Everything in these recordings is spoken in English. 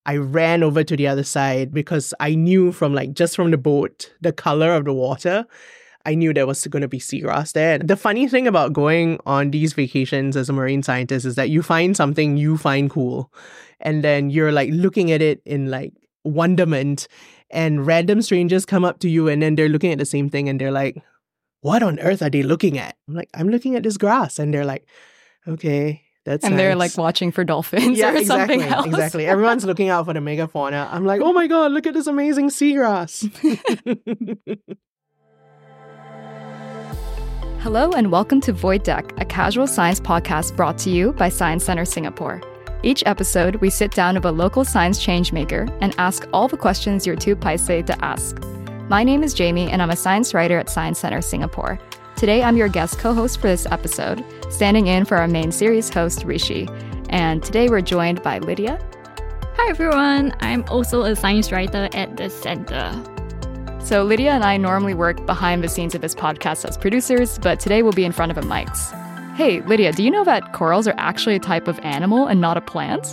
I ran over to the other side because I knew from just from the boat, the color of the water, I knew there was going to be seagrass there. The funny thing about going on these vacations as a marine scientist is that you find something you find cool. And then you're looking at it in wonderment, and random strangers come up to you and then they're looking at the same thing and they're like, what on earth are they looking at? I'm like, I'm looking at this grass. And they're like, okay. That's and nice. They're watching for dolphins or something else. Exactly. Everyone's looking out for the megafauna. I'm like, oh my God, look at this amazing seagrass. Hello and welcome to Void Deck, a casual science podcast brought to you by Science Center Singapore. Each episode, we sit down with a local science changemaker and ask all the questions you're too paiseh to ask. My name is Jamie and I'm a science writer at Science Center Singapore. Today, I'm your guest co-host for this episode, standing in for our main series host, Rishi. And today we're joined by Lydia. Hi everyone, I'm also a science writer at the center. So Lydia and I normally work behind the scenes of this podcast as producers, but today we'll be in front of the mics. Hey, Lydia, do you know that corals are actually a type of animal and not a plant?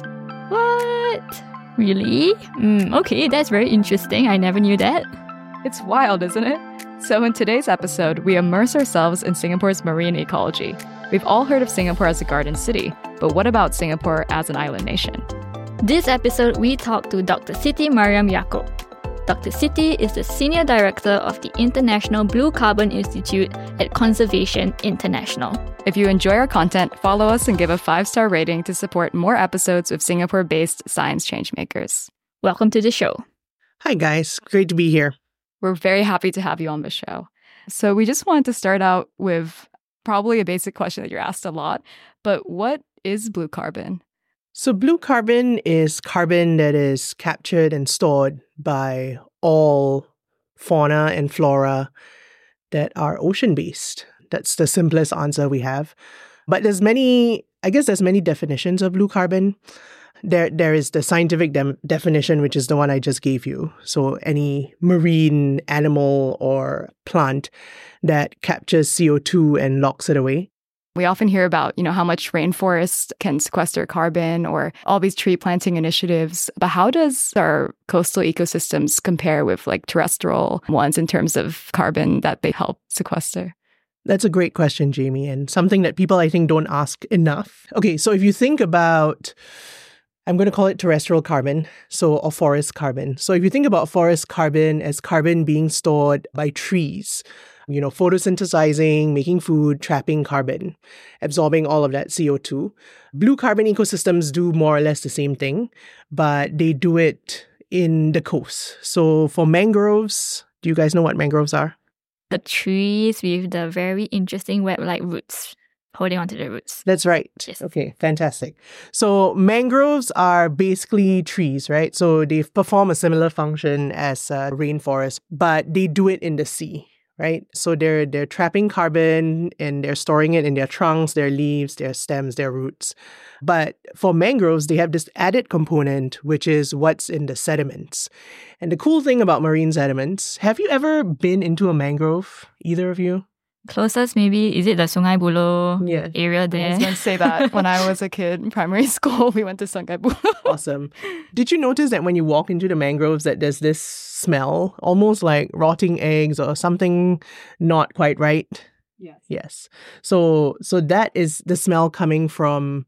What? Really? Okay, that's very interesting. I never knew that. It's wild, isn't it? So in today's episode, we immerse ourselves in Singapore's marine ecology. We've all heard of Singapore as a garden city, but what about Singapore as an island nation? This episode, we talk to Dr. Siti Mariam Yaakob. Dr. Siti is the Senior Director of the International Blue Carbon Institute at Conservation International. If you enjoy our content, follow us and give a 5-star rating to support more episodes of Singapore-based science changemakers. Welcome to the show. Hi guys, great to be here. We're very happy to have you on the show. So we just wanted to start out with probably a basic question that you're asked a lot, but what is blue carbon? So blue carbon is carbon that is captured and stored by all fauna and flora that are ocean-based. That's the simplest answer we have. But there's many definitions of blue carbon. There is the scientific definition, which is the one I just gave you. So any marine animal or plant that captures CO2 and locks it away. We often hear about, how much rainforest can sequester carbon or all these tree planting initiatives. But how does our coastal ecosystems compare with terrestrial ones in terms of carbon that they help sequester? That's a great question, Jamie, and something that people, I think, don't ask enough. Okay, so if you think about, I'm going to call it terrestrial carbon, or forest carbon. So if you think about forest carbon as carbon being stored by trees, photosynthesizing, making food, trapping carbon, absorbing all of that CO2. Blue carbon ecosystems do more or less the same thing, but they do it in the coast. So for mangroves, do you guys know what mangroves are? The trees with the very interesting web-like roots, holding onto the roots. That's right. Yes. Okay, fantastic. So mangroves are basically trees, right? So they perform a similar function as a rainforest, but they do it in the sea. Right? So they're trapping carbon and they're storing it in their trunks, their leaves, their stems, their roots. But for mangroves, they have this added component, which is what's in the sediments. And the cool thing about marine sediments, have you ever been into a mangrove, either of you? Closest maybe, is it the Sungai Buloh area there? I was going to say that. When I was a kid in primary school, we went to Sungai Buloh. Awesome. Did you notice that when you walk into the mangroves that there's this smell, almost like rotting eggs or something not quite right? Yes. So that is the smell coming from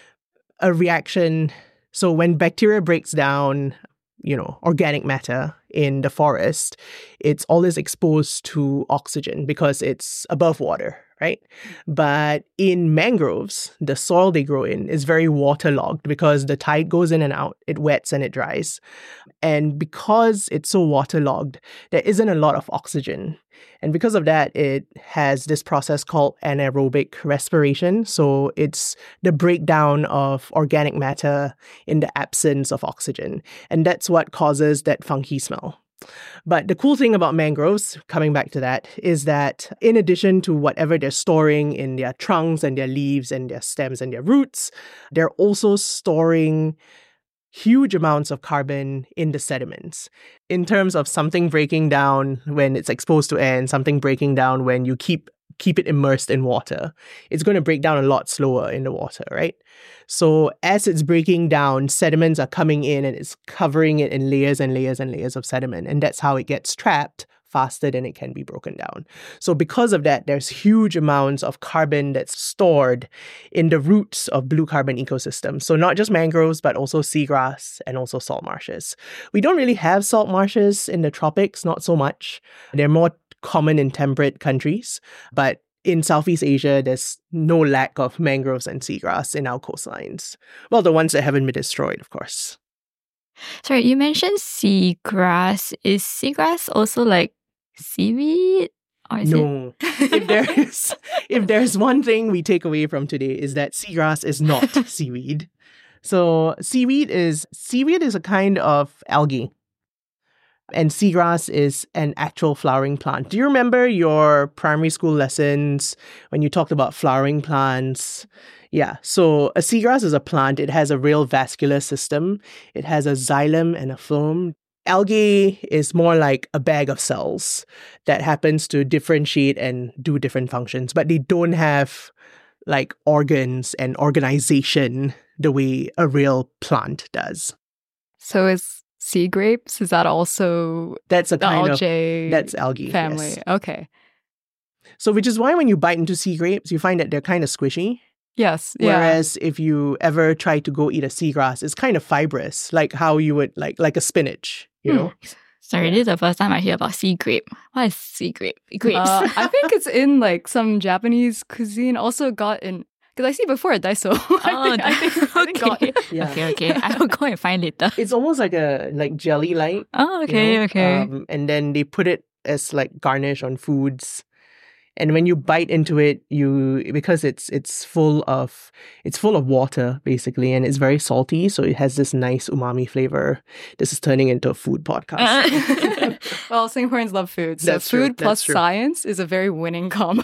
a reaction. So when bacteria breaks down, organic matter in the forest, it's always exposed to oxygen because it's above water, right? But in mangroves, the soil they grow in is very waterlogged because the tide goes in and out, it wets and it dries. And because it's so waterlogged, there isn't a lot of oxygen. And because of that, it has this process called anaerobic respiration. So it's the breakdown of organic matter in the absence of oxygen. And that's what causes that funky smell. But the cool thing about mangroves, coming back to that, is that in addition to whatever they're storing in their trunks and their leaves and their stems and their roots, they're also storing huge amounts of carbon in the sediments. In terms of something breaking down when it's exposed to air and something breaking down when you keep keep it immersed in water. It's going to break down a lot slower in the water, right? So as it's breaking down, sediments are coming in and it's covering it in layers and layers and layers of sediment. And that's how it gets trapped faster than it can be broken down. So because of that, there's huge amounts of carbon that's stored in the roots of blue carbon ecosystems. So not just mangroves, but also seagrass and also salt marshes. We don't really have salt marshes in the tropics, not so much. They're more common in temperate countries, but in Southeast Asia, there's no lack of mangroves and seagrass in our coastlines. Well, the ones that haven't been destroyed, of course. Sorry, you mentioned seagrass. Is seagrass also like seaweed? Or is no. If there's one thing we take away from today is that seagrass is not seaweed. So seaweed is a kind of algae. And seagrass is an actual flowering plant. Do you remember your primary school lessons when you talked about flowering plants? Yeah, so a seagrass is a plant. It has a real vascular system. It has a xylem and a phloem. Algae is more like a bag of cells that happens to differentiate and do different functions, but they don't have like organs and organization the way a real plant does. So is sea grapes, is that also that's a kind algae that's algae family? Yes. Okay. So which is why when you bite into sea grapes, you find that they're kind of squishy. Yes. Whereas if you ever try to go eat a seagrass, it's kind of fibrous, like how you would like a spinach, you know. Sorry, this is the first time I hear about sea grape. What is sea grape? Grapes. I think it's in like some Japanese cuisine. Also got in, because I see before at Daiso. Okay. Yeah. Okay. I will go and find later. It's almost like a jelly-like. Oh, okay, you know? okay. And then they put it as like garnish on foods. And when you bite into it, because it's full of water basically, and it's very salty, so it has this nice umami flavor. This is turning into a food podcast. Well, Singaporeans love food, so That's food true. plus science is a very winning combo.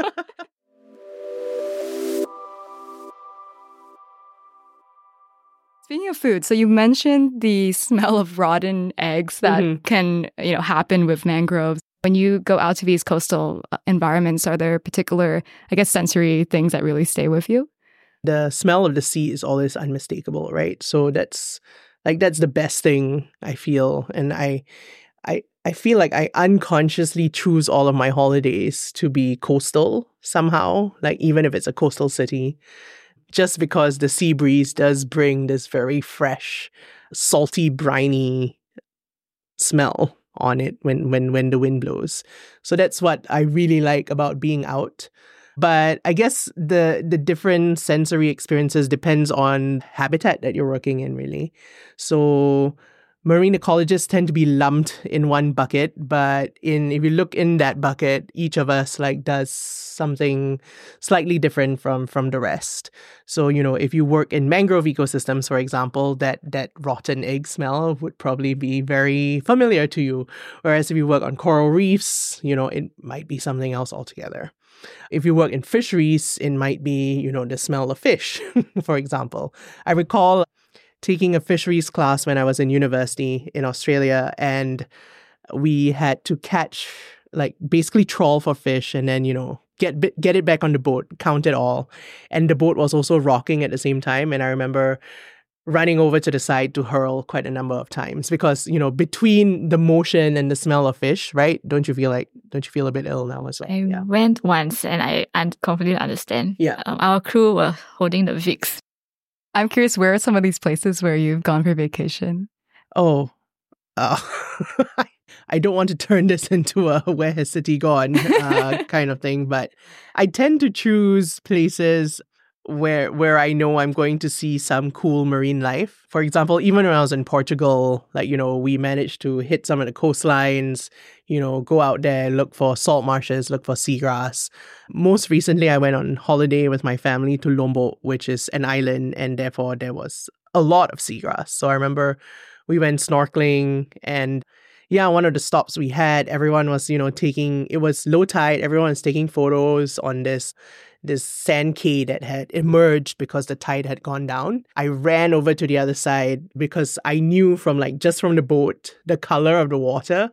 Speaking of food, so you mentioned the smell of rotten eggs that can, happen with mangroves. When you go out to these coastal environments, are there particular, I guess, sensory things that really stay with you? The smell of the sea is always unmistakable, right? So that's the best thing I feel. And I feel like I unconsciously choose all of my holidays to be coastal somehow, like even if it's a coastal city, just because the sea breeze does bring this very fresh, salty, briny smell on it when the wind blows. So that's what I really like about being out. But I guess the different sensory experiences depends on habitat that you're working in, really. So marine ecologists tend to be lumped in one bucket, but if you look in that bucket, each of us does something slightly different from the rest. So, if you work in mangrove ecosystems, for example, that rotten egg smell would probably be very familiar to you. Whereas if you work on coral reefs, it might be something else altogether. If you work in fisheries, it might be, the smell of fish, for example. I recall taking a fisheries class when I was in university in Australia, and we had to catch, basically trawl for fish and then, get it back on the boat, count it all. And the boat was also rocking at the same time. And I remember running over to the side to hurl quite a number of times because, between the motion and the smell of fish, right? Don't you feel a bit ill now as well? I went once and I completely understand. Yeah. Our crew were holding the Vicks. I'm curious, where are some of these places where you've gone for vacation? Oh, I don't want to turn this into a where has city gone kind of thing, but I tend to choose places where I know I'm going to see some cool marine life. For example, even when I was in Portugal, we managed to hit some of the coastlines, go out there, look for salt marshes, look for seagrass. Most recently, I went on holiday with my family to Lombok, which is an island, and therefore there was a lot of seagrass. So I remember we went snorkeling, and one of the stops we had, everyone was, it was low tide, everyone was taking photos on this sand cay that had emerged because the tide had gone down. I ran over to the other side because I knew from just from the boat, the color of the water.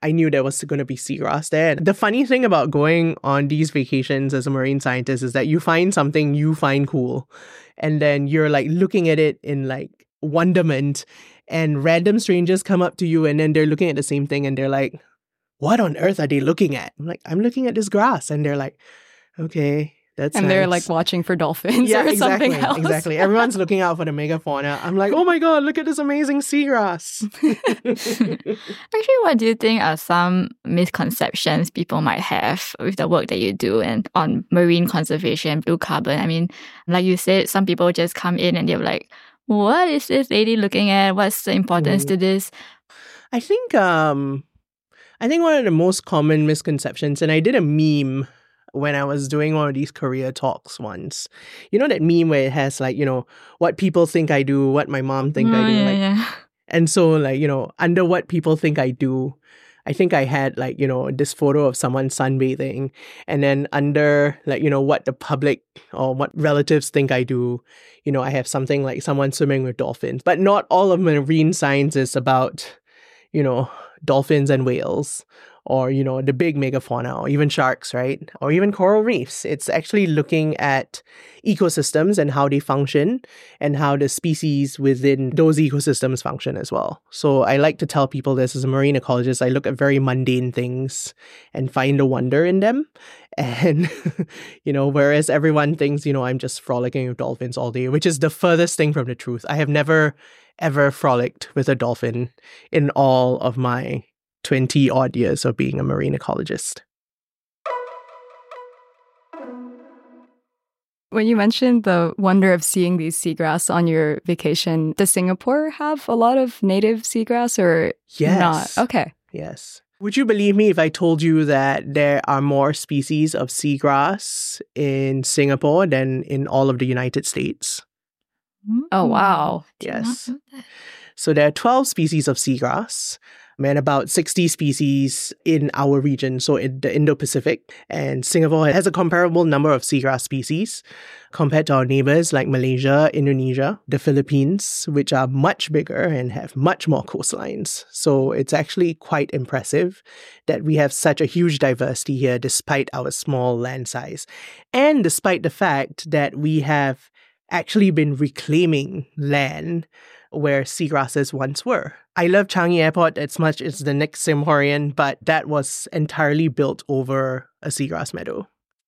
I knew there was going to be seagrass there. And the funny thing about going on these vacations as a marine scientist is that you find something you find cool, and then you're like looking at it in like wonderment, and random strangers come up to you and then they're looking at the same thing and they're like, what on earth are they looking at? I'm like, I'm looking at this grass. And they're like, okay, that's And nice. They're like watching for dolphins or something else. Exactly. Everyone's looking out for the megafauna. I'm like, oh my God, look at this amazing seagrass. Actually, what do you think are some misconceptions people might have with the work that you do and on marine conservation, blue carbon? I mean, like you said, some people just come in and they're like, what is this lady looking at? What's the importance to this? I think one of the most common misconceptions, and I did a meme when I was doing one of these career talks once. You know that meme where it has like, you know, what people think I do, what my mom think I do. Yeah. And so like, you know, under what people think I do, I think I had like, you know, this photo of someone sunbathing. And then under like, you know, what the public or what relatives think I do, you know, I have something like someone swimming with dolphins. But not all of marine science is about, you know, dolphins and whales, or, you know, the big megafauna, or even sharks, right? Or even coral reefs. It's actually looking at ecosystems and how they function and how the species within those ecosystems function as well. So I like to tell people this as a marine ecologist. I look at very mundane things and find a wonder in them. And, you know, whereas everyone thinks, you know, I'm just frolicking with dolphins all day, which is the furthest thing from the truth. I have never, ever frolicked with a dolphin in all of my 20 odd years of being a marine ecologist. When you mentioned the wonder of seeing these seagrass on your vacation, does Singapore have a lot of native seagrass or Yes. not? Okay. Yes. Would you believe me if I told you that there are more species of seagrass in Singapore than in all of the United States? Oh, wow. Yes. So there are 12 species of seagrass, and about 60 species in our region, so in the Indo-Pacific. And Singapore has a comparable number of seagrass species compared to our neighbors like Malaysia, Indonesia, the Philippines, which are much bigger and have much more coastlines. So it's actually quite impressive that we have such a huge diversity here despite our small land size. And despite the fact that we have actually been reclaiming land where seagrasses once were. I love Changi Airport as much as the next Singaporean, but that was entirely built over a seagrass meadow.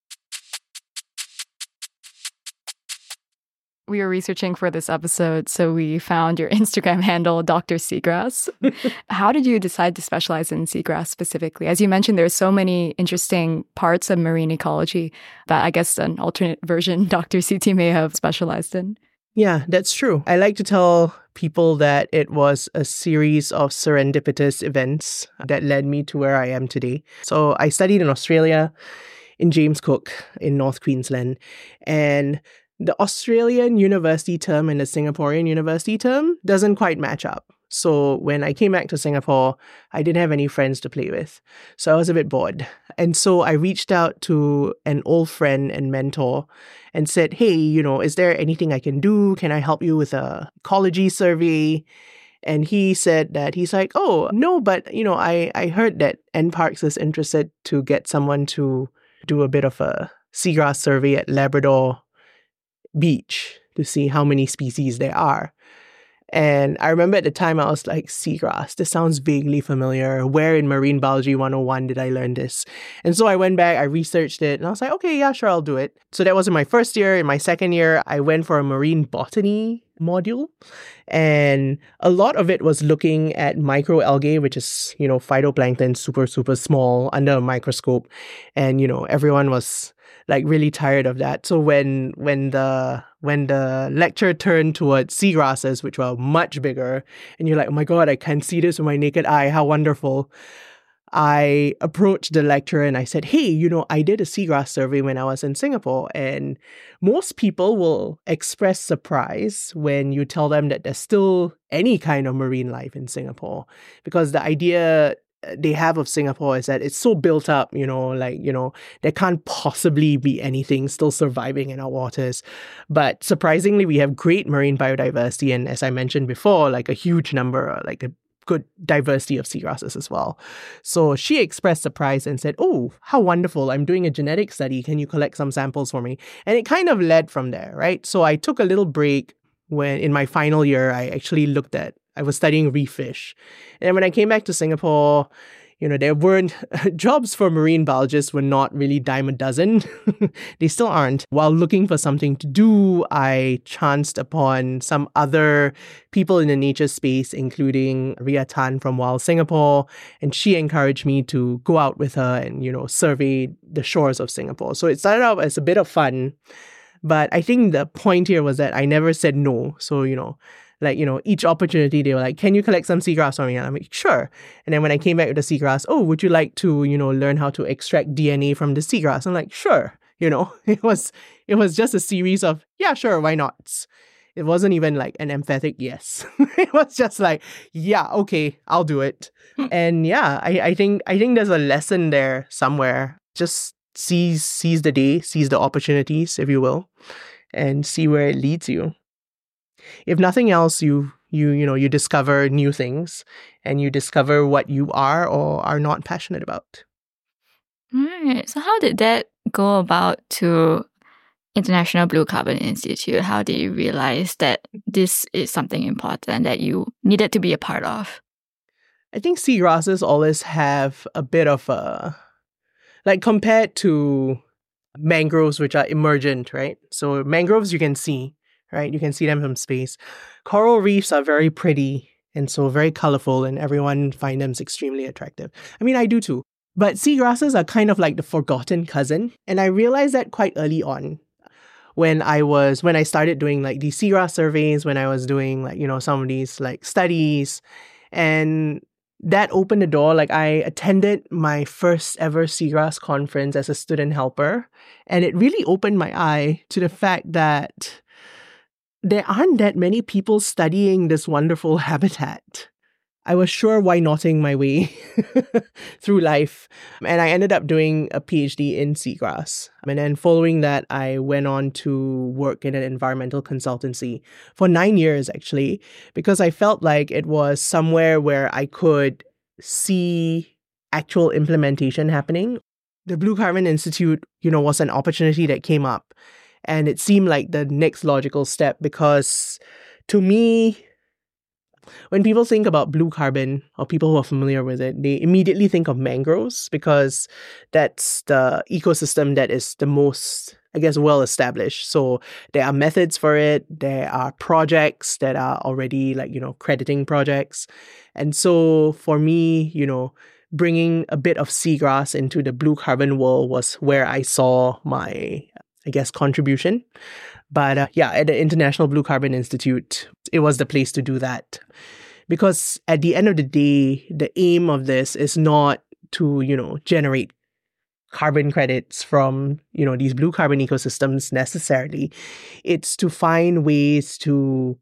We were researching for this episode, so we found your Instagram handle, Dr. Seagrass. How did you decide to specialize in seagrass specifically? As you mentioned, there's so many interesting parts of marine ecology that I guess an alternate version Dr. CT may have specialized in. Yeah, that's true. I like to tell people that it was a series of serendipitous events that led me to where I am today. So I studied in Australia, in James Cook, in North Queensland, and the Australian university term and the Singaporean university term doesn't quite match up. So when I came back to Singapore, I didn't have any friends to play with. So I was a bit bored. And so I reached out to an old friend and mentor and said, hey, you know, is there anything I can do? Can I help you with a ecology survey? And he said that he's like, oh, no, but, you know, I heard that NParks is interested to get someone to do a bit of a seagrass survey at Labrador Beach to see how many species there are. And I remember at the time I was like, seagrass, this sounds vaguely familiar. Where in Marine Biology 101 did I learn this? And so I went back, I researched it, and I was like, okay, yeah, sure, I'll do it. So that was in my first year. In my second year, I went for a marine botany module. And a lot of it was looking at microalgae, which is, you know, phytoplankton, super, super small under a microscope. And, you know, everyone was like really tired of that. So when the lecture turned towards seagrasses, which were much bigger, and you're like, oh my God, I can see this with my naked eye, how wonderful. I approached the lecturer and I said, hey, you know, I did a seagrass survey when I was in Singapore, and most people will express surprise when you tell them that there's still any kind of marine life in Singapore, because the idea they have of Singapore is that it's so built up, you know, like, you know, there can't possibly be anything still surviving in our waters. But surprisingly, we have great marine biodiversity. And as I mentioned before, like a huge number, like good diversity of seagrasses as well. So she expressed surprise and said, "Oh, how wonderful. I'm doing a genetic study. Can you collect some samples for me?" And it kind of led from there, right? So I took a little break when in my final year, I was studying reef fish. And when I came back to Singapore, there weren't jobs for marine biologists were not really dime a dozen. They still aren't. While looking for something to do, I chanced upon some other people in the nature space, including Ria Tan from Wild Singapore. And she encouraged me to go out with her and, survey the shores of Singapore. So it started out as a bit of fun. But I think the point here was that I never said no. So, each opportunity, they were like, "Can you collect some seagrass for me?" And I'm like, "Sure." And then when I came back with the seagrass, "Oh, would you like to, learn how to extract DNA from the seagrass?" I'm like, "Sure." It was just a series of, "Yeah, sure, why not?" It wasn't even like an emphatic yes. It was just like, "Yeah, okay, I'll do it." And yeah, I think there's a lesson there somewhere. Just seize the day, seize the opportunities, if you will, and see where it leads you. If nothing else, you discover new things and you discover what you are or are not passionate about. Right. So how did that go about to International Blue Carbon Institute? How did you realize that this is something important that you needed to be a part of? I think seagrasses always have a bit of compared to mangroves, which are emergent, right? So mangroves you can see, right? You can see them from space. Coral reefs are very pretty and so very colorful, and everyone finds them extremely attractive. I mean, I do too. But seagrasses are kind of like the forgotten cousin. And I realized that quite early on when I started doing like these seagrass surveys, when I was doing some of these studies, and that opened the door. I attended my first ever seagrass conference as a student helper, and it really opened my eye to the fact that there aren't that many people studying this wonderful habitat. I was sure why notting my way through life, and I ended up doing a PhD in seagrass. And then following that, I went on to work in an environmental consultancy for 9 years, actually, because I felt like it was somewhere where I could see actual implementation happening. The Blue Carbon Institute, was an opportunity that came up, and it seemed like the next logical step because, to me, when people think about blue carbon or people who are familiar with it, they immediately think of mangroves because that's the ecosystem that is the most, I guess, well established. So there are methods for it. There are projects that are already crediting projects. And so for me, bringing a bit of seagrass into the blue carbon world was where I saw my, I guess, contribution. But at the International Blue Carbon Institute, it was the place to do that. Because at the end of the day, the aim of this is not to, generate carbon credits from, these blue carbon ecosystems necessarily. It's to find ways to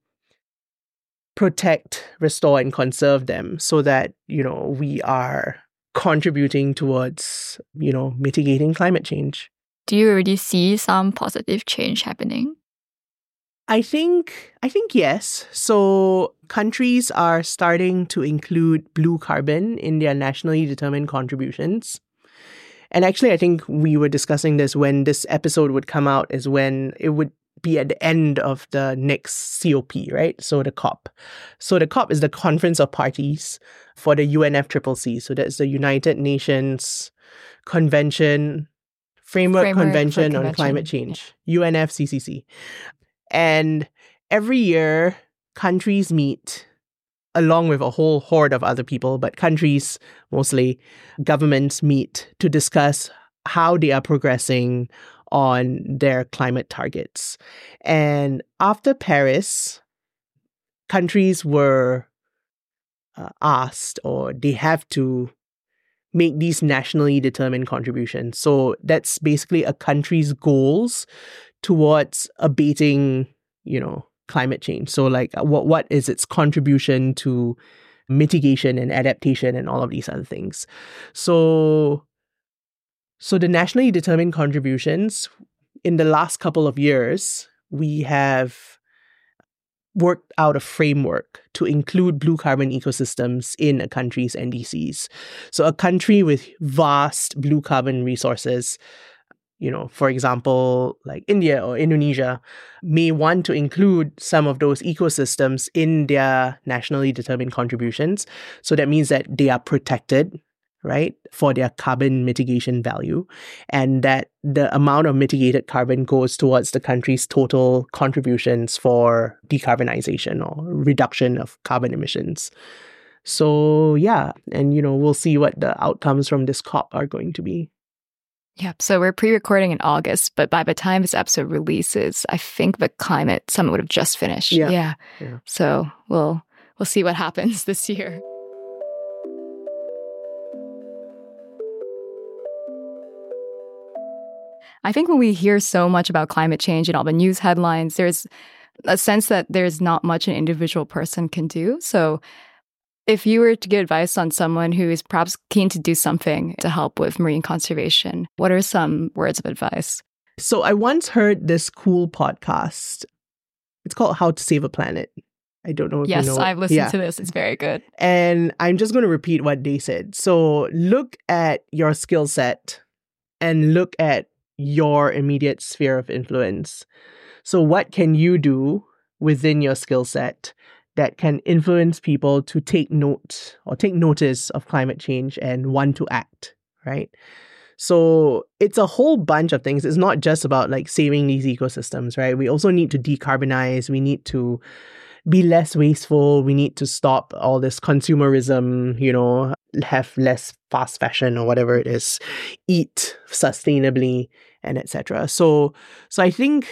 protect, restore, and conserve them so that, we are contributing towards, mitigating climate change. Do you already see some positive change happening? I think yes. So countries are starting to include blue carbon in their nationally determined contributions. And actually, I think we were discussing this when this episode would come out is when it would be at the end of the next COP, right? So the COP. So the COP is the Conference of Parties for the UNFCCC. So that's the United Nations Framework Convention on Climate Change, UNFCCC. And every year, countries meet along with a whole horde of other people, but countries, mostly governments, meet to discuss how they are progressing on their climate targets. And after Paris, countries were asked, or they have to make these nationally determined contributions. So that's basically a country's goals towards abating, climate change. So what is its contribution to mitigation and adaptation and all of these other things. So the nationally determined contributions in the last couple of years, we have worked out a framework to include blue carbon ecosystems in a country's NDCs. So a country with vast blue carbon resources, for example, like India or Indonesia, may want to include some of those ecosystems in their nationally determined contributions. So that means that they are protected, right, for their carbon mitigation value, and that the amount of mitigated carbon goes towards the country's total contributions for decarbonization or reduction of carbon emissions. So yeah, and we'll see what the outcomes from this COP are going to be. Yeah, so we're pre-recording in August, but by the time this episode releases, I think the climate summit would have just finished. Yeah. So we'll see what happens this year. I think when we hear so much about climate change in all the news headlines, there's a sense that there's not much an individual person can do. So if you were to give advice on someone who is perhaps keen to do something to help with marine conservation, what are some words of advice? So I once heard this cool podcast. It's called How to Save a Planet. I don't know if you know. Yes, I've listened to this. It's very good. And I'm just going to repeat what they said. So look at your skill set and look at your immediate sphere of influence. So what can you do within your skill set that can influence people to take note or take notice of climate change and want to act, right? So it's a whole bunch of things. It's not just about like saving these ecosystems, right? We also need to decarbonize. We need to be less wasteful. We need to stop all this consumerism, have less fast fashion or whatever it is, eat sustainably, and etc. So I think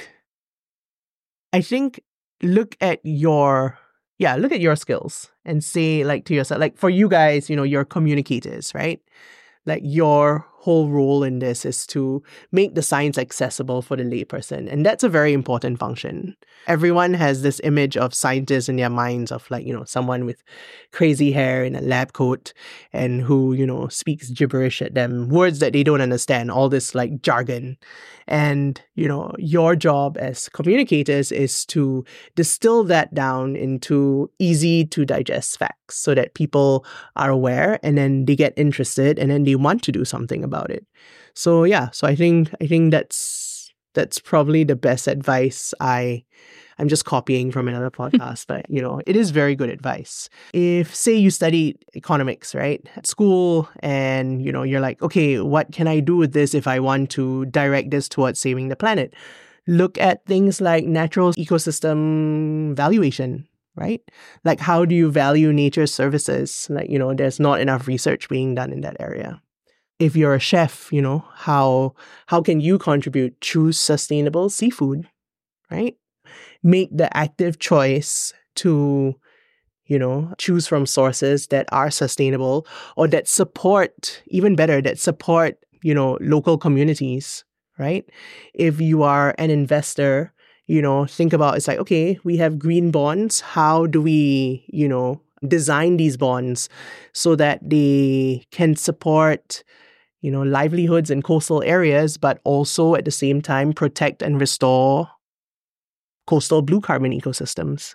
look at your skills and say like to yourself, like for you guys, you're communicators, right? Like your whole role in this is to make the science accessible for the layperson. And that's a very important function. Everyone has this image of scientists in their minds of like, someone with crazy hair in a lab coat and who, speaks gibberish at them, words that they don't understand, all this like jargon. And, your job as communicators is to distill that down into easy to digest facts so that people are aware and then they get interested and then they want to do something about it. So I think that's probably the best advice. I'm just copying from another podcast, but it is very good advice. If say you studied economics, right, at school, and you're like, okay, what can I do with this if I want to direct this towards saving the planet? Look at things like natural ecosystem valuation, right? Like how do you value nature's services? Like, there's not enough research being done in that area. If you're a chef, how can you contribute? Choose sustainable seafood, right? Make the active choice to, choose from sources that are sustainable or that support, even better, that support, local communities, right? If you are an investor, think about, it's like, okay, we have green bonds. How do we, design these bonds so that they can support livelihoods in coastal areas, but also at the same time protect and restore coastal blue carbon ecosystems.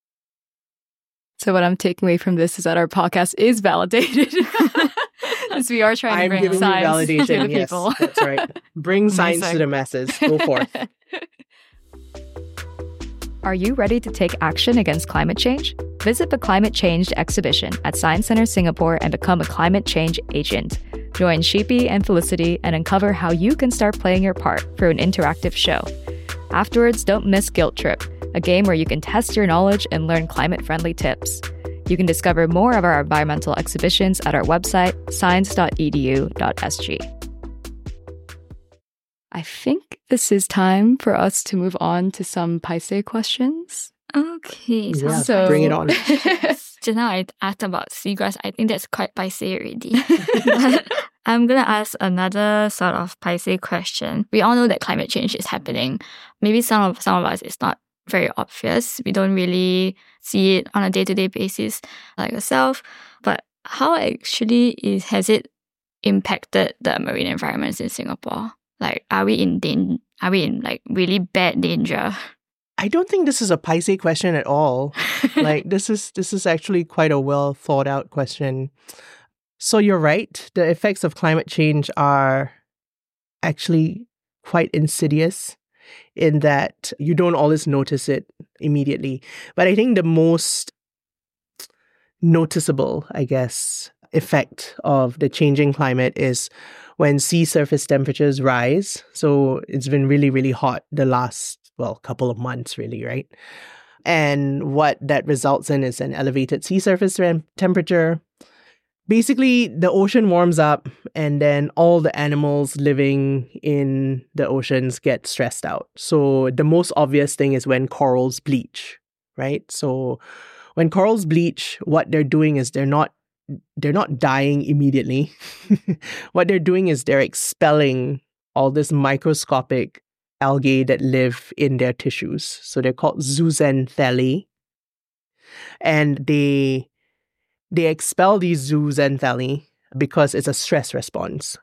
So what I'm taking away from this is that our podcast is validated. As we are trying to bring science to the people. That's right. Bring science to the masses. Go forth. Are you ready to take action against climate change? Visit the Climate Change exhibition at Science Centre Singapore and become a climate change agent. Join Sheepy and Felicity and uncover how you can start playing your part through an interactive show. Afterwards, don't miss Guilt Trip, a game where you can test your knowledge and learn climate-friendly tips. You can discover more of our environmental exhibitions at our website, science.edu.sg. I think this is time for us to move on to some Paiseh questions. Okay, so bring it on. Just now I asked about seagrass. I think that's quite Paiseh already. But I'm going to ask another sort of Paiseh question. We all know that climate change is happening. Maybe some of us, it's not very obvious. We don't really see it on a day-to-day basis like yourself. But how actually has it impacted the marine environments in Singapore? Like, are we in like really bad danger? I don't think this is a paise question at all. Like this is actually quite a well thought out question. So you're right. The effects of climate change are actually quite insidious in that you don't always notice it immediately. But I think the most noticeable, I guess, effect of the changing climate is when sea surface temperatures rise. So it's been really, really hot the last, couple of months, really, right? And what that results in is an elevated sea surface temperature. Basically, the ocean warms up and then all the animals living in the oceans get stressed out. So the most obvious thing is when corals bleach, right? So when corals bleach, what they're doing is they're not dying immediately. What they're doing is they're expelling all this microscopic algae that live in their tissues. So they're called zooxanthellae. And they expel these zooxanthellae because it's a stress response.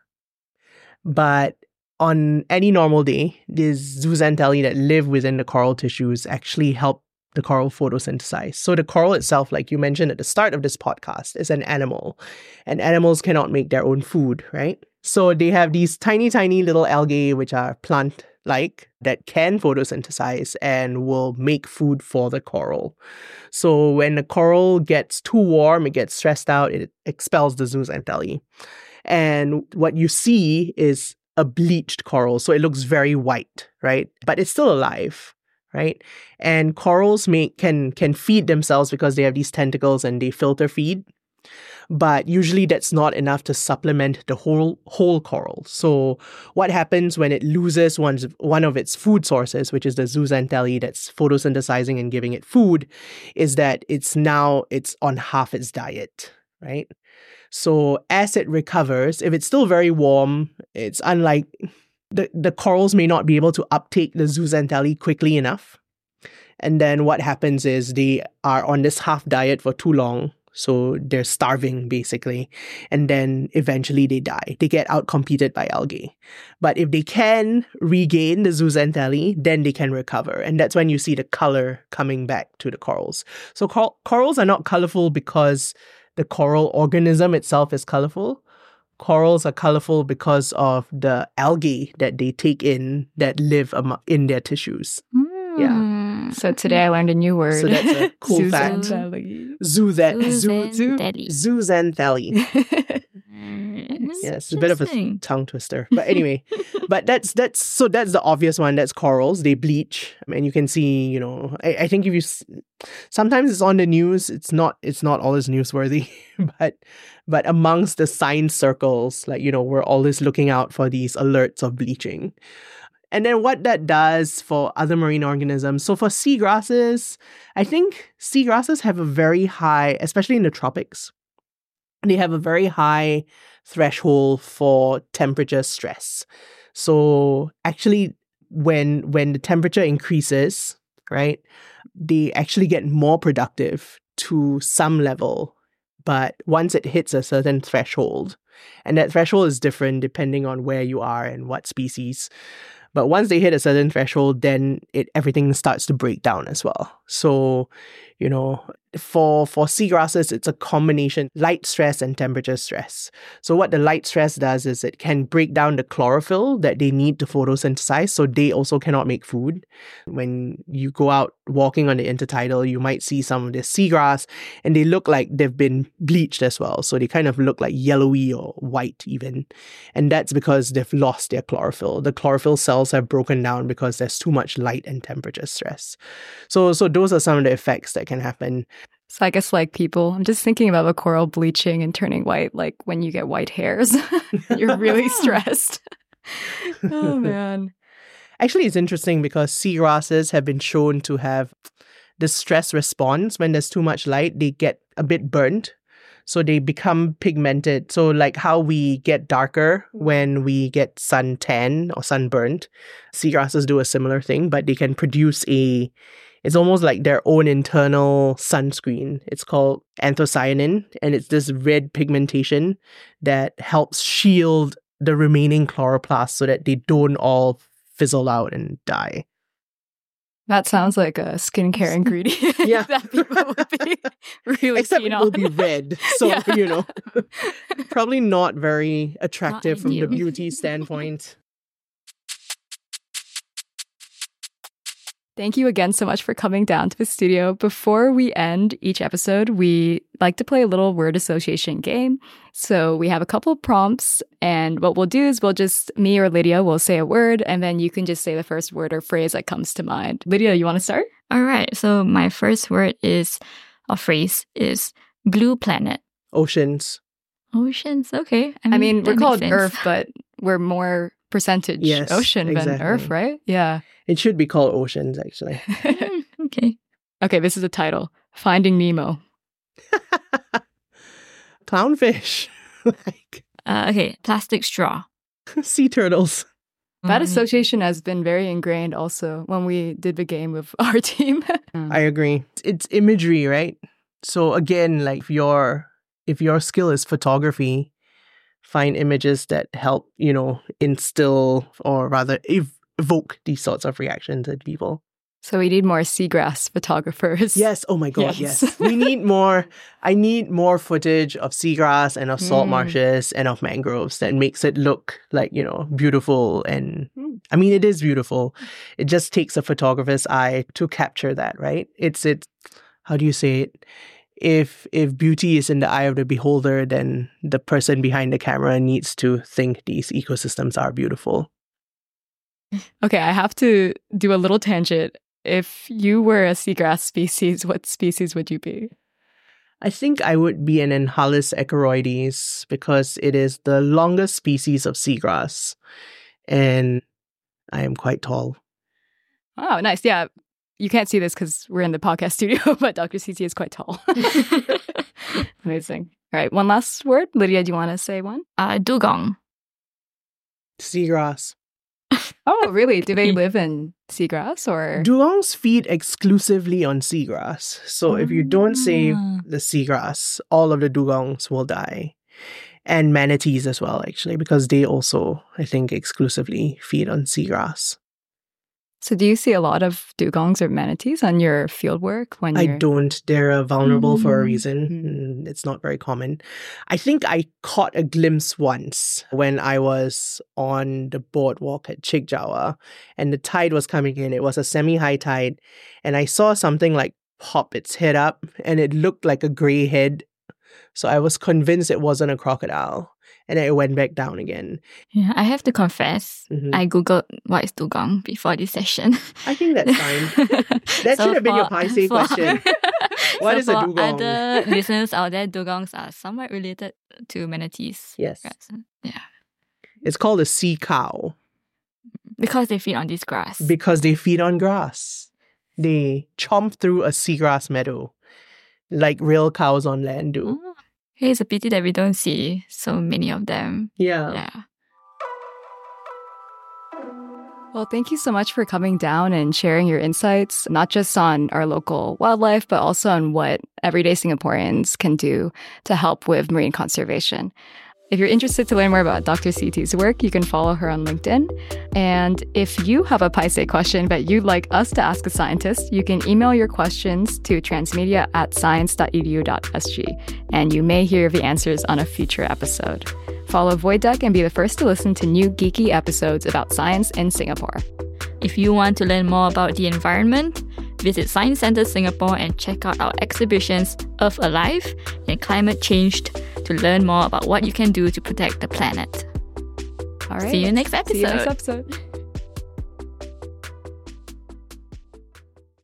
But on any normal day, these zooxanthellae that live within the coral tissues actually help the coral photosynthesize. So the coral itself, like you mentioned at the start of this podcast, is an animal. And animals cannot make their own food, right? So they have these tiny, tiny little algae, which are plant-like, that can photosynthesize and will make food for the coral. So when the coral gets too warm, it gets stressed out, it expels the zooxanthellae. And what you see is a bleached coral. So it looks very white, right? But it's still alive, right? And corals can feed themselves because they have these tentacles and they filter feed. But usually that's not enough to supplement the whole coral. So what happens when it loses one of its food sources, which is the zooxanthellae that's photosynthesizing and giving it food, is that it's on half its diet, right? So as it recovers, if it's still very warm, it's unlike the corals may not be able to uptake the zooxanthellae quickly enough. And then what happens is they are on this half diet for too long. So they're starving, basically. And then eventually they die. They get outcompeted by algae. But if they can regain the zooxanthellae, then they can recover. And that's when you see the color coming back to the corals. So corals are not colorful because the coral organism itself is colorful. Corals are colorful because of the algae that they take in that live in their tissues. Yeah. So today I learned a new word. So that's a cool fact. Zooxanthellae. Zooxanthellae. Yes, a bit of a tongue twister. But anyway, that's the obvious one. That's corals. They bleach. I mean, you can see, I think if you sometimes it's on the news, it's not always newsworthy, but amongst the science circles, we're always looking out for these alerts of bleaching. And then what that does for other marine organisms. So for seagrasses, I think seagrasses have a very high, especially in the tropics, they have a very high threshold for temperature stress. So actually, when the temperature increases, right, they actually get more productive to some level. But once it hits a certain threshold, and that threshold is different depending on where you are and what species. But once they hit a certain threshold, then everything starts to break down as well. So, for seagrasses, it's a combination, light stress and temperature stress. So what the light stress does is it can break down the chlorophyll that they need to photosynthesize, so they also cannot make food. When you go out walking on the intertidal, you might see some of the seagrass, and they look like they've been bleached as well. So they kind of look like yellowy or white even. And that's because they've lost their chlorophyll. The chlorophyll cells have broken down because there's too much light and temperature stress. So those are some of the effects that can happen. So I guess like people, I'm just thinking about the coral bleaching and turning white, like when you get white hairs, you're really stressed. Oh, man. Actually, it's interesting because seagrasses have been shown to have the stress response. When there's too much light, they get a bit burnt. So they become pigmented. So like how we get darker when we get suntan or sunburnt, seagrasses do a similar thing, but they can produce it's almost like their own internal sunscreen. It's called anthocyanin, and it's this red pigmentation that helps shield the remaining chloroplasts so that they don't all fizzle out and die. That sounds like a skincare ingredient that people would be really Except keen it on. will be red. So, probably not very attractive from the beauty standpoint. Thank you again so much for coming down to the studio. Before we end each episode, we like to play a little word association game. So we have a couple of prompts, and what we'll do is me or Lydia will say a word, and then you can just say the first word or phrase that comes to mind. Lydia, you want to start? All right. So my first word phrase is blue planet. Oceans. Oceans, okay. I mean we're called Earth, but we're more percentage ocean than Earth, right? Yeah. It should be called Oceans, actually. Okay. Okay, this is a title. Finding Nemo. Clownfish. Okay, plastic straw. Sea turtles. That association has been very ingrained also when we did the game with our team. I agree. It's imagery, right? So again, like if your skill is photography, find images that help, instill or rather evoke these sorts of reactions in people. So we need more seagrass photographers. Yes. Oh my God, yes. We need more. I need more footage of seagrass and of salt marshes and of mangroves that makes it look like, beautiful. And I mean, it is beautiful. It just takes a photographer's eye to capture that, right? It's how do you say it? If beauty is in the eye of the beholder, then the person behind the camera needs to think these ecosystems are beautiful. Okay, I have to do a little tangent. If you were a seagrass species, what species would you be? I think I would be an Enhalus echoroides because it is the longest species of seagrass. And I am quite tall. Oh, nice. Yeah. You can't see this because we're in the podcast studio, but Dr. CT is quite tall. Amazing. All right, one last word. Lydia, do you want to say one? Dugong. Seagrass. Oh, really? Do they live in seagrass or? Dugongs feed exclusively on seagrass. So if you don't save the seagrass, all of the dugongs will die. And manatees as well, actually, because they also, I think, exclusively feed on seagrass. So do you see a lot of dugongs or manatees on your field work? I don't. They're vulnerable for a reason. It's not very common. I think I caught a glimpse once when I was on the boardwalk at Chigjawa and the tide was coming in. It was a semi-high tide and I saw something like pop its head up and it looked like a gray head. So I was convinced it wasn't a crocodile. And then it went back down again. Yeah, I have to confess, I Googled what is dugong before this session. I think that's fine. That should have been your Paiseh question. What is a dugong? For other listeners out there, dugongs are somewhat related to manatees. Yes. Yeah. It's called a sea cow. Because they feed on this grass. Because they feed on grass. They chomp through a seagrass meadow like real cows on land do. Oh. Hey, it's a pity that we don't see so many of them. Yeah. Well, thank you so much for coming down and sharing your insights, not just on our local wildlife, but also on what everyday Singaporeans can do to help with marine conservation. If you're interested to learn more about Dr. CT's work, you can follow her on LinkedIn. And if you have a Paiseh question that you'd like us to ask a scientist, you can email your questions to transmedia@science.edu.sg, and you may hear the answers on a future episode. Follow Void Deck and be the first to listen to new geeky episodes about science in Singapore. If you want to learn more about the environment, visit Science Centre Singapore and check out our exhibitions Earth Alive and Climate Changed to learn more about what you can do to protect the planet. All right. See you next episode. See you next episode.